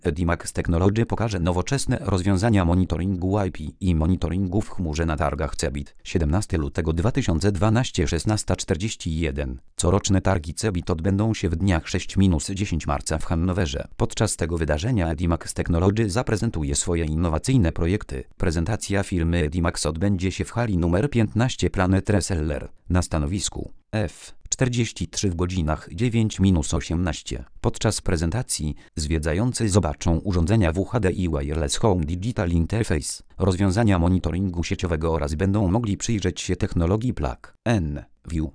Edimax Technology pokaże nowoczesne rozwiązania monitoringu IP i monitoringu w chmurze na targach CeBIT. 17 lutego 2012 16:41. Coroczne targi CeBIT odbędą się w dniach 6-10 marca w Hannowerze. Podczas tego wydarzenia Edimax Technology zaprezentuje swoje innowacyjne projekty. Prezentacja firmy Edimax odbędzie się w hali numer 15 Planet Reseller na stanowisku F43 w godzinach 9-18. Podczas prezentacji zwiedzający zobaczą urządzenia WHD i Wireless Home Digital Interface, rozwiązania monitoringu sieciowego oraz będą mogli przyjrzeć się technologii Plug and View.